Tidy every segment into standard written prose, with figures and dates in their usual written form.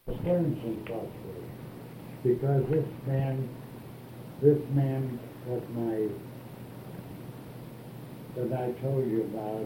Stearns and Foxford, because this man that I told you about,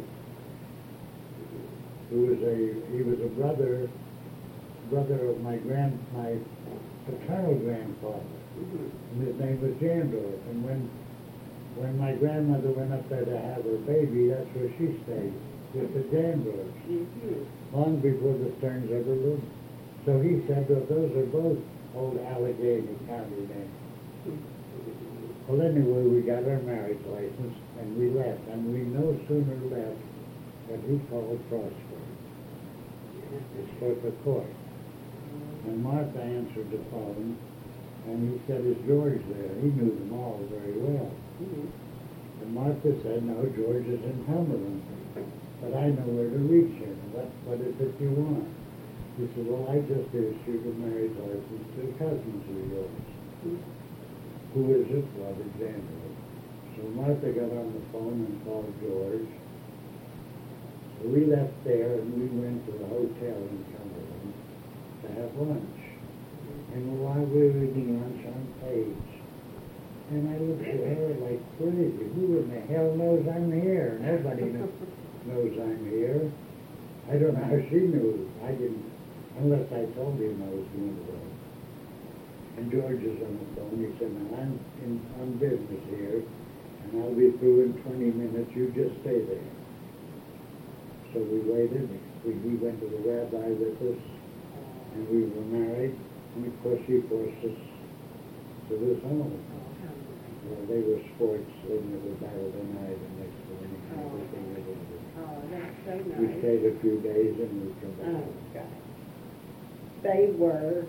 he was a brother of my paternal grandfather, and his name was Jandorf. And when my grandmother went up there to have her baby, that's where she stayed, with the Jandorfs, long before the Stearns ever lived. So he said, well, those are both old Allegheny County names. Well, anyway, we got our marriage license, and we left. And we no sooner left than he called Frostburg. It's for the court. And Martha answered the phone, and he said, is George there? He knew them all very well. And Martha said, no, George is in Cumberland, but I know where to reach him. What is it you want? He said, well, I just issued a marriage license to cousins of yours. Who is it? Robert Jandorf. So Martha got on the phone and called George. So we left there and we went to the hotel in Cumberland to have lunch. And while we were eating lunch on Page, and I looked at her like crazy. Who in the hell knows I'm here? Nobody knows I'm here. I don't know how she knew. I didn't, unless I told him I was going to go. And George is on the phone. He said, now I'm on business here, and I'll be through in 20 minutes. You just stay there. So we waited. He went to the rabbi with us, and we were married. And of course, he forced us to this home. Well, they were sports. They never battled the night the next morning. Everything they did. Oh, that's so nice. We stayed a few days, and we come back. Oh, God. They were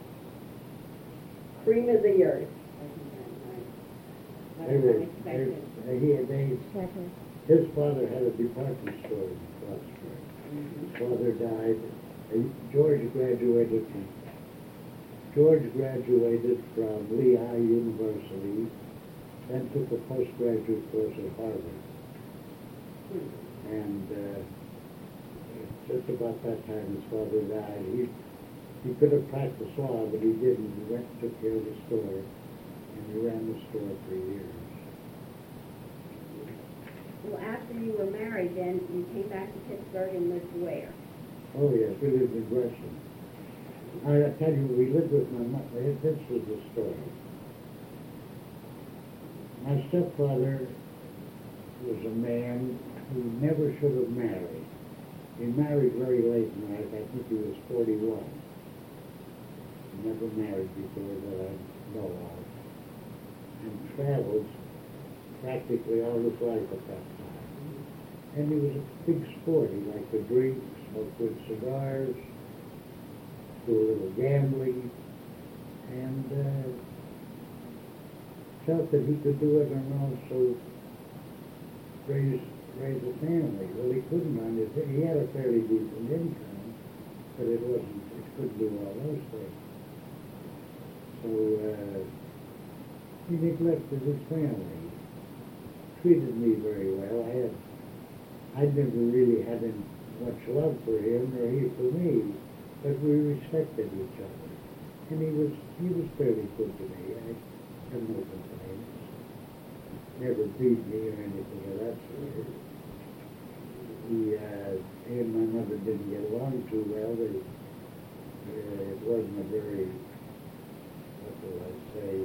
cream of the earth. They were, his father had a department store in Plattsburgh. His father died. George graduated from Lehigh University, then took a postgraduate course at Harvard. And just about that time his father died. He could have practiced law, but he didn't. He went and took care of the store, and he ran the store for years. Well, after you were married, then you came back to Pittsburgh and lived where? Oh, yes, we lived in Gresham. I tell you, we lived with my mother. This was the story. My stepfather was a man who never should have married. He married very late in life. I think he was 41. He never married before that I know of. And traveled practically all his life at that time. And he was a big sport. He liked to drink, smoke good cigars, do a little gambling, and felt that he could do it and also raise a family. Well, he couldn't on his, he had a fairly decent income, but it couldn't do all those things. So he neglected his family. Treated me very well. I never really had much love for him or he for me, but we respected each other. And he was fairly good to me. I have no complaints. Never beat me or anything of that sort. He and my mother didn't get along too well. It wasn't a very, what do I say,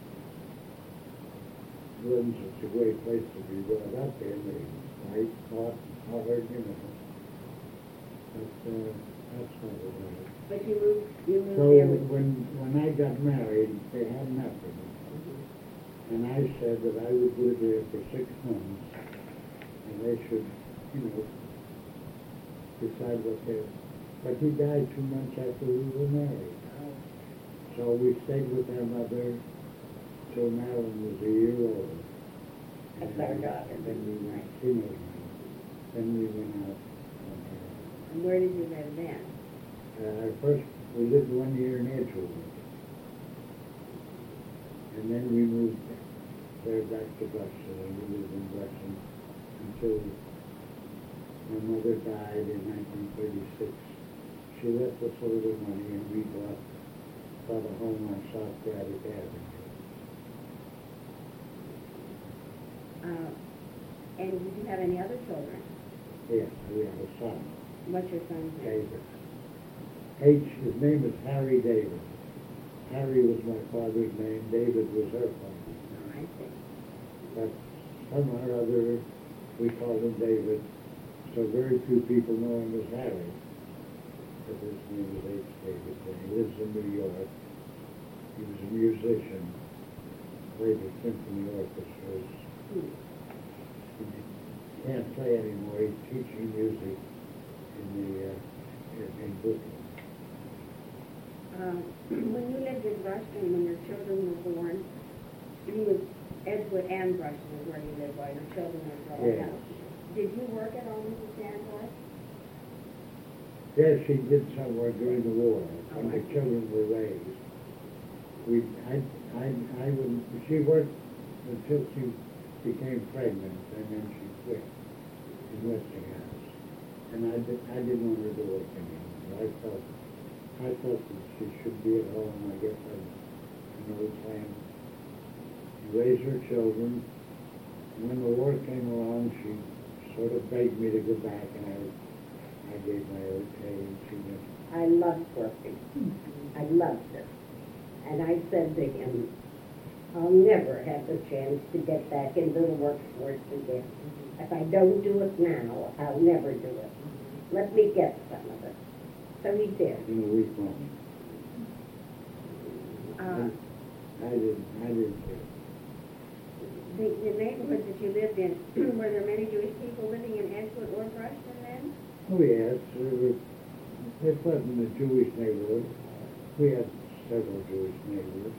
it wasn't such a great place to be brought up in. They fight, fought, hollered, you know. But that's not what it was. But you moved So there. when I got married, they had nothing. And I said that I would live there for 6 months, and they should, decide what they... But he died 2 months after we were married. So we stayed with our mother till Marilyn was a year old. That's our daughter. Then we went, then we went out on her. And where did you live then? First, we lived 1 year in Edgewood. And then we moved there back to Boston, and we lived in Boston until my mother died in 1936. She she left us a little money, and we bought a home on South Braddock Avenue. And did you have any other children? Yes, we have a son, What's your son's name? David. His name is Harry David. Harry was my father's name, David was her father's name. Oh, I see. But somehow or other, we called him David, so very few people know him as Harry. But his name is H. David, and he lives in New York. He was a musician, played with symphony orchestras. He can't play anymore, he's teaching music in Brooklyn. When you lived in Rushton, when your children were born, you was Edgewood and Rushton is where you lived while your children were growing Yes. up. Did you work at all, Mrs. Sandor? Yes, she did some work during the war, when the I see. children were raised. She worked until she became pregnant, and then she quit in Westinghouse. And I didn't want her to work anymore. I thought that she should be at home. I guess I'm an old time. She raised her children. And when the war came along, she sort of begged me to go back, and I gave my okay, and she went. I loved working. I loved it. And I said to him, I'll never have the chance to get back into the workforce again. If I don't do it now, I'll never do it. Let me get some of it. So he did. In a week long. I didn't care. The neighborhood that you lived in, were there many Jewish people living in Edgewood or Rushton then? Oh, yes, it wasn't a Jewish neighborhood. We had several Jewish neighborhoods.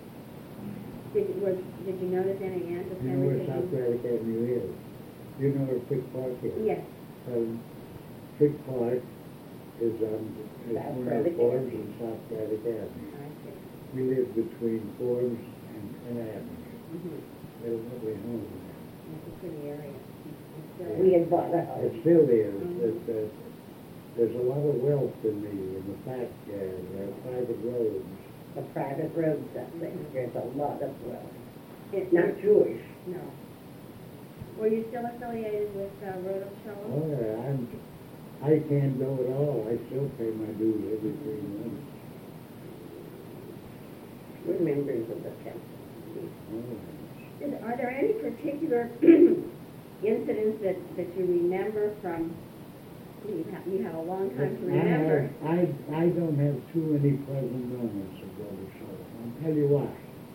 Did you notice any You know where South anti-Semitism? Braddock Avenue is? You know where Frick Park is? Yes. Frick Park is on the South corner of Braddock Forbes Avenue. and South Braddock Avenue. I see. We lived between Forbes and Avenue. Mm-hmm. There was nobody home there. It's a pretty area. It's still- We had bought a It house. still is. There's a lot of wealth in the fact there are private roads. The private roads up there. There's a lot of wealth. It's Not Jewish. No. Were you still affiliated with Rodolph Oh, Scholl? yeah, I can't go at all. I still pay my dues every 3 months. We're members of the temple. Oh, Are there any particular incidents that you remember from, you have a long time to remember? I don't have too many pleasant moments of Brother Shaw. I'll tell you why.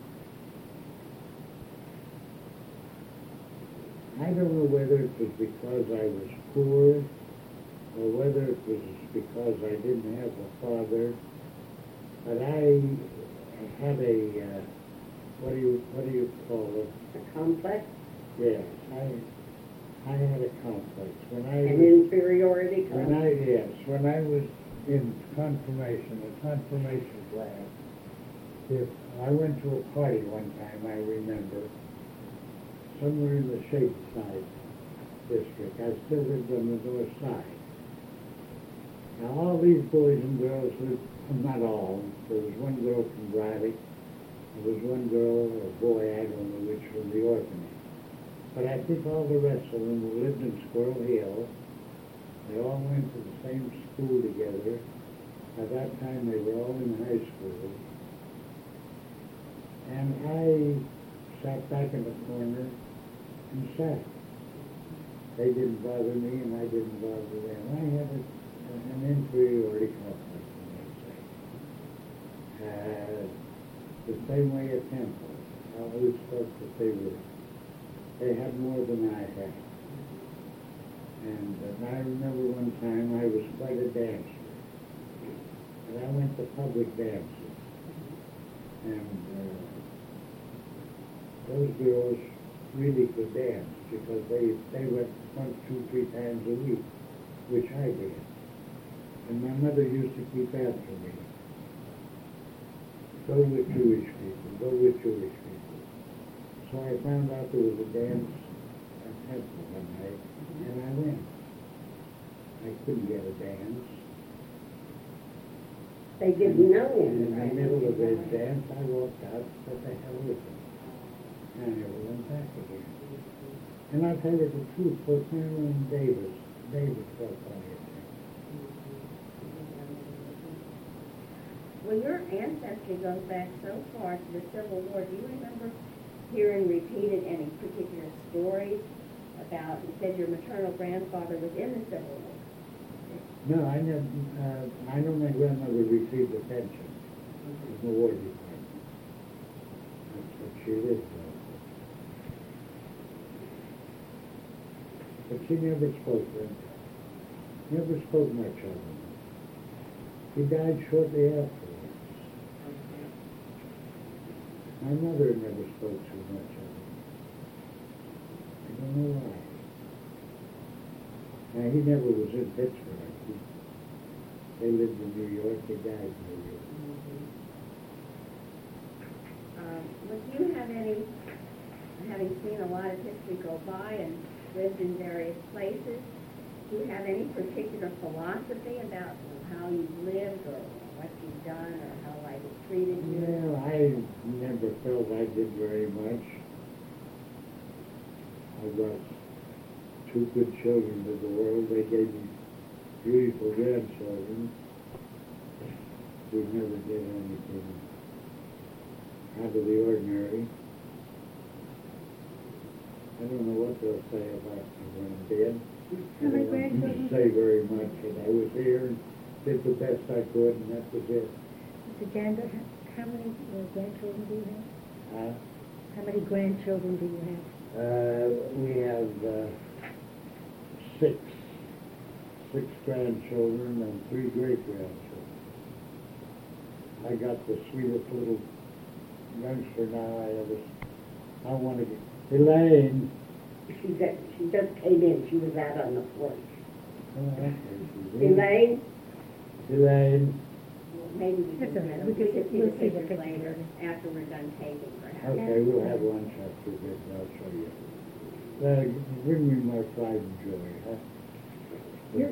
I don't know whether it was because I was poor or whether it was because I didn't have a father, but I had a, what do you call it? A complex, Yes, I had a complex. When I an was inferiority complex. When I was in confirmation, the confirmation class, if I went to a party one time, I remember, somewhere in the Shadeside district. I still lived on the north side. Now all these boys and girls lived, not all, there was one girl from Braddock, there was one girl or boy, I don't know which, from the orphanage. But I think all the rest of them who lived in Squirrel Hill. They all went to the same school together. At that time, they were all in high school. And I sat back in the corner and sat. They didn't bother me, and I didn't bother them. I had an inferiority complex, you might say. The same way at Temple. I always felt that they had more than I had. And I remember one time I was quite a dancer. And I went to public dances. And those girls really could dance because they went 1, 2, 3 times a week, which I did. And my mother used to keep after me. Go with Jewish people, go with Jewish people. So I found out there was a dance at Temple one night, and I went. I couldn't get a dance. They didn't know And him. in the middle of his dance, I walked out, what the hell with him? And I never went back again. And I'll tell you the truth, both Marilyn and Davis felt funny at that. Well, your ancestry goes back so far to the Civil War. Do you remember hearing repeated any particular stories about, you said your maternal grandfather was in the Civil War? No, I never, I know my grandmother received a pension from the War Department. That's what she lived on. But she never spoke them. Never spoke much of him. He died shortly afterwards. My mother never spoke too much of him. I don't know why. Now, he never was in Pittsburgh. They lived in New York, he died in New York. Would you have any, having seen a lot of history go by and lived in various places, do you have any particular philosophy about how you've lived or what you've done or how life has treated you? Well, I never felt I did very much. I brought two good children to the world. They gave me beautiful grandchildren. We never did anything out of the ordinary. I don't know what they'll say about me when I'm dead. How many They grandchildren? didn't say very much, and I was here and did the best I could, and that was it. Mr. Gander, how many grandchildren do you have? Uh, How many grandchildren do you have? We have six grandchildren and 3 great-grandchildren. I got the sweetest little youngster now I want to get. Elaine. She just came in. She was out on the porch. Oh, okay, she's in. Elaine? Elaine. Maybe we That's can, all right. we We can can- see the we'll see the pictures pictures later, later. after we're done taping, perhaps. Okay, we'll have lunch after this, and I'll show you. Bring me my pride and joy, huh? Yep.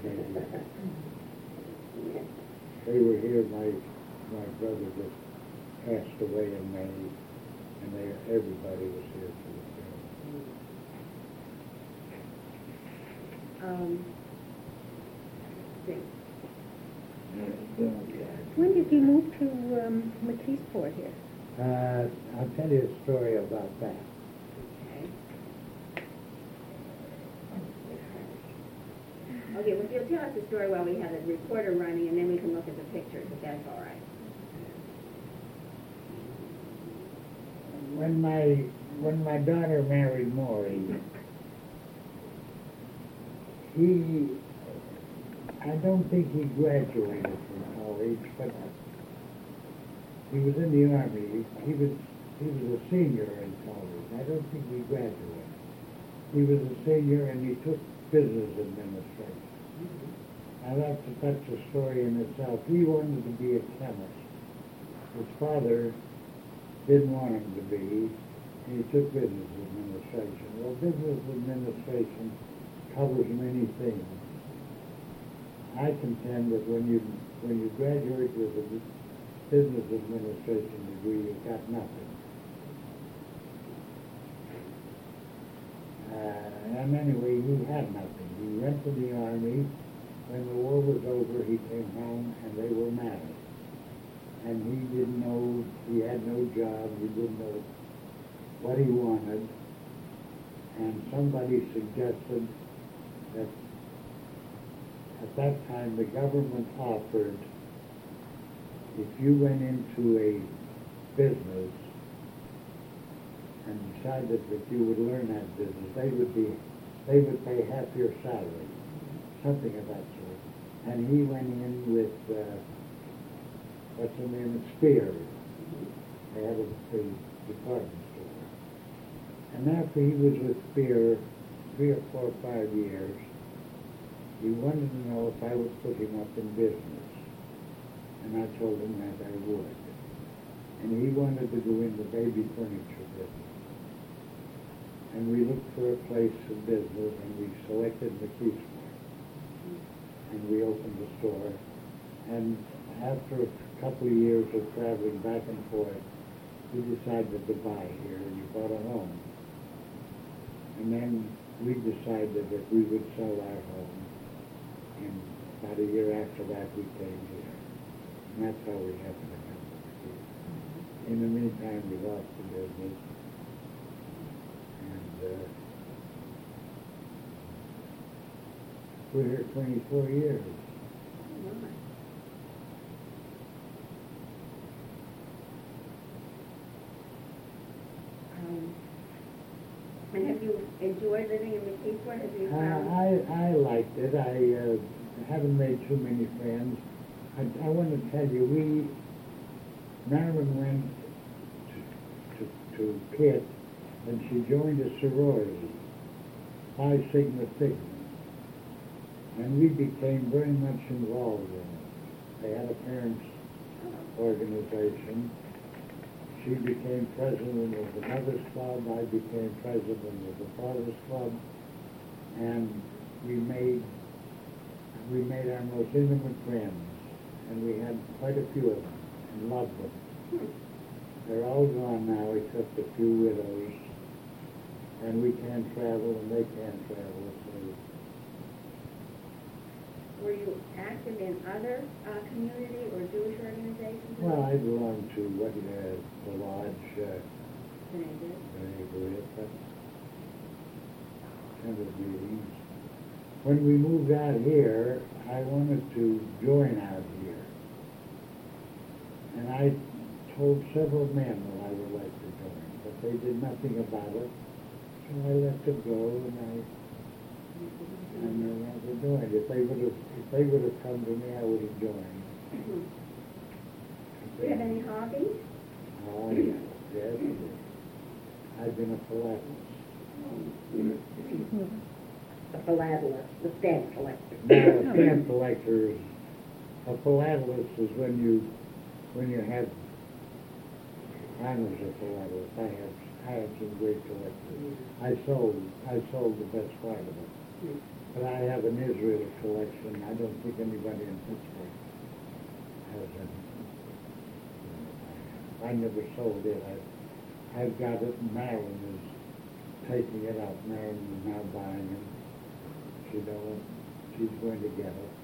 They were here, my brother just passed away in May, and everybody was here for the funeral. When did you move to McKeesport here? I'll tell you a story about that. Okay, well, you'll tell us the story while we have the recorder running, and then we can look at the pictures, if that's all right. When my daughter married Maury, I don't think he graduated from college, but he was in the Army. He was a senior in college. I don't think he graduated. He was a senior and he took business administration. Now that's a story in itself. He wanted to be a chemist. His father didn't want him to be, and he took business administration. Well, business administration covers many things. I contend that when you graduate with a business administration degree, you've got nothing. And anyway, he had nothing. He went to the Army. When the war was over, he came home and they were married. And he didn't know, he had no job, he didn't know what he wanted. And somebody suggested that at that time the government offered, if you went into a business and decided that you would learn that business, they would pay half your salary, something of that sort. And he went in with what's the name? Spear. They had a department store. And after he was with Spear 3 or 4 or 5 years, he wanted to know if I would put him up in business. And I told him that I would. And he wanted to go into baby furniture business. And we looked for a place of business, and we selected McKeesport. And we opened the store. And after a couple of years of traveling back and forth, we decided to buy here, and we bought a home. And then we decided that we would sell our home, and about a year after that, we came here. And that's how we happened to come here. In the meantime, we lost the business, and we're here 24 years. And have you enjoyed living in McKeesport? Have you found? I liked it. I haven't made too many friends. I want to tell you, Marilyn went to Pitt, and she joined a sorority, Phi Sigma Sigma, and we became very much involved in it. They had a parents' organization. She became president of the Mothers Club, I became president of the Fathers Club, and we made our most intimate friends, and we had quite a few of them, and loved them. They're all gone now, except a few widows, and we can't travel, and they can't travel, so. Were you active in other community or Jewish organizations? Well, I belong to the lodge, Very good. kind of meetings. When we moved out here, I wanted to join out here. And I told several men that I would like to join, but they did nothing about it. So I let it go, and I never joined. If they would have come to me, I would have joined. Do you have any hobbies? Oh, yes, yes. I've been a philatelist. A philatelist, the stamp collector. Now, a stamp collector is, a philatelist is when you have, I was a philatelist. I had some great collectors. I sold the best part of it. But I have an Israel collection. I don't think anybody in Pittsburgh has any. I never sold it. I've got it, and Marilyn is taking it up. Marilyn is now buying it. She's going to get it.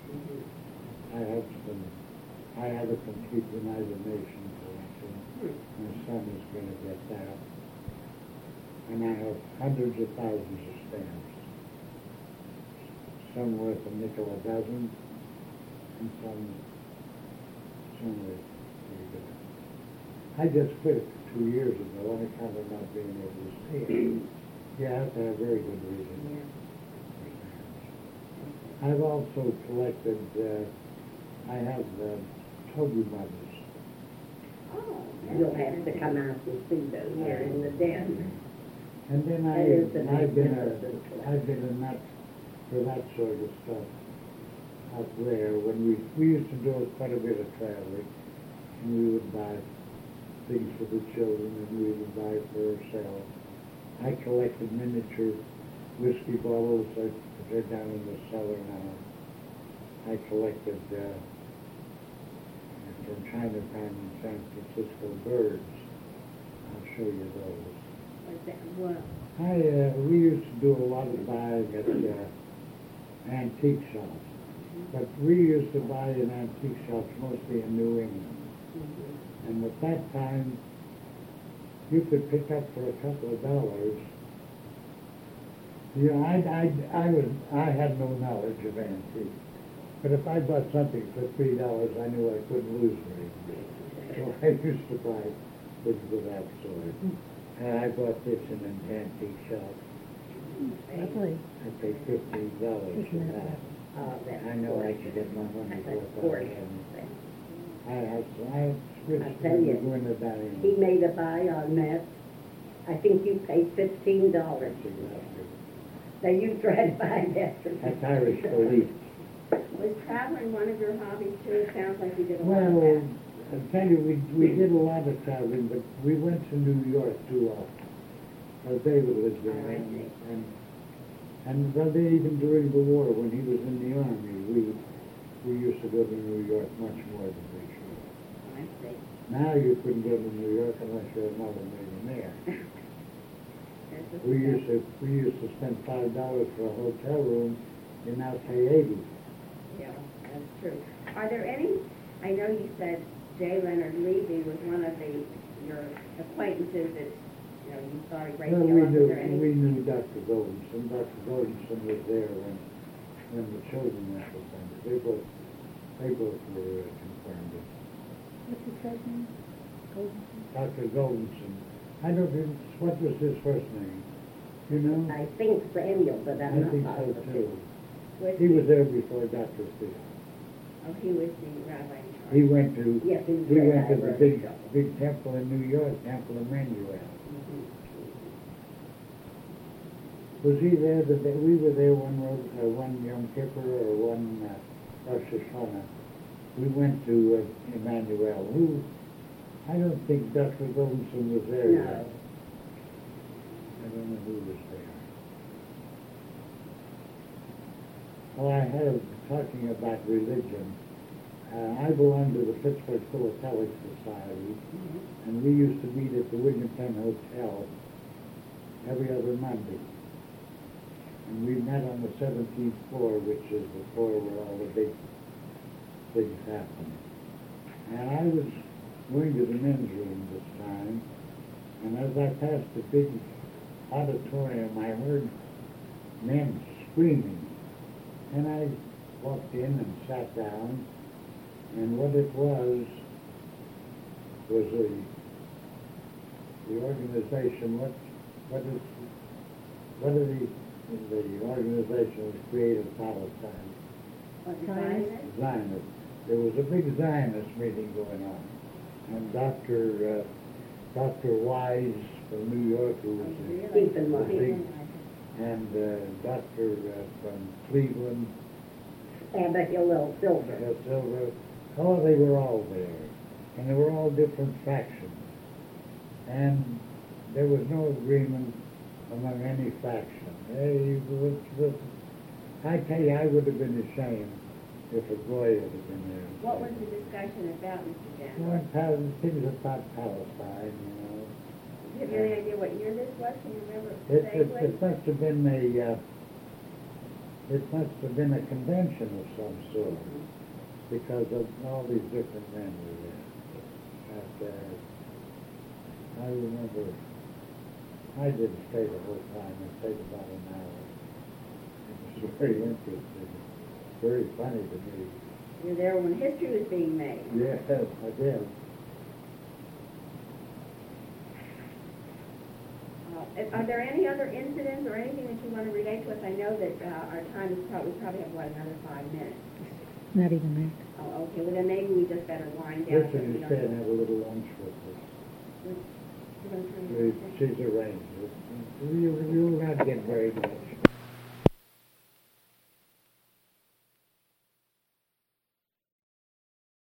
I have a complete United Nations collection. My son is going to get that. And I have hundreds of thousands of stamps. Some worth a nickel a dozen, and some worth pretty good. I just quit it 2 years ago on account of not being able to see it. You have to have very good reason. I've also collected, I have Toby mothers. Oh. You'll have to come out and see those here in the den. And then That is a I've been magnificent a nut for that sort of stuff up there. When we used to do quite a bit of traveling, and we would buy things for the children, and we would buy for ourselves. I collected miniature whiskey bottles that are down in the cellar now. I collected from Chinatown in San Francisco birds. I'll show you those. What? We used to do a lot of buying at antique shops, but we used to buy in antique shops mostly in New England. And at that time, you could pick up for a couple of dollars. You know, I had no knowledge of antiques, but if I bought something for $3, I knew I couldn't lose very. So I used to buy things of that sort. And I bought this in an antique shop. Lovely. I paid $15 for that. I know I could get my money worth out of it. I switched tell you, going to dining. He made a buy on that. I think you paid $15. Now you try to buy that for That's Irish police. Was traveling one of your hobbies too? It sounds like you did a lot of Well, that. I tell you, we did a lot of traveling, but we went to New York too often. David was there, and even during the war, when he was in the army, we used to go to New York much more than we should. I see. Now you couldn't go to New York unless you're a multimillionaire. We used to spend $5 for a hotel room, you now pay 80. Yeah, that's true. Are there any, I know you said J. Leonard Levy was one of your acquaintances that, you know, you thought a great Well, deal of. Was there any? we knew Dr. Goldenson. Dr. Goldenson was there when the children were confirmed. They both were confirmed. What's his first name? Goldenson? Dr. Goldenson. I don't know, what was his first name? You know? I think Samuel, but I I'm not think so positive. too. Was He was there before Dr. Phil. Oh, he was the rabbi in charge. He went to, Yes, he was he there. went to I the heard big, so. big temple in New York, Temple Emmanuel. Was he there the day, we were there one Yom Kippur or one Rosh Hashanah. We went to Emmanuel. I don't think Dr. Goldenson was there No. yet. I don't know who was there. Well, I have, talking about religion, I belong to the Pittsburgh Philatelic Society, and we used to meet at the William Penn Hotel every other Monday. And we met on the 17th floor, which is the floor where all the big things happen. And I was going to the men's room this time, and as I passed the big auditorium, I heard men screaming. And I walked in and sat down, and what it was the organization, what are the organization that created Palestine? Was it Zionist? Zionist? Zionist. There was a big Zionist meeting going on, and Dr. Wise from New York, who was Really? Stephen Wise. Stephen and Dr. From Cleveland, Abigail Silver. Silver. Oh, they were all there, and they were all different factions, and there was no agreement among any faction. I tell you, I would have been ashamed if a Goy had been there. What was the discussion about, Mr. Jan? Well, things about Palestine, you know. Do you have any idea what year this was? Can you remember vaguely? It must have been a convention of some sort, because of all these different men were there. But, I remember, I didn't stay the whole time. I stayed about an hour. It was very interesting, very funny to me. You were there when history was being made. Yes, I did. Are there any other incidents or anything that you want to relate to us? I know that our time is we probably have, another 5 minutes. Not even that. Oh, okay, well then maybe we just better wind down. Richard, you stay and have a little lunch with us. You want to turn your attention? She's arranged it. You'll not get very much.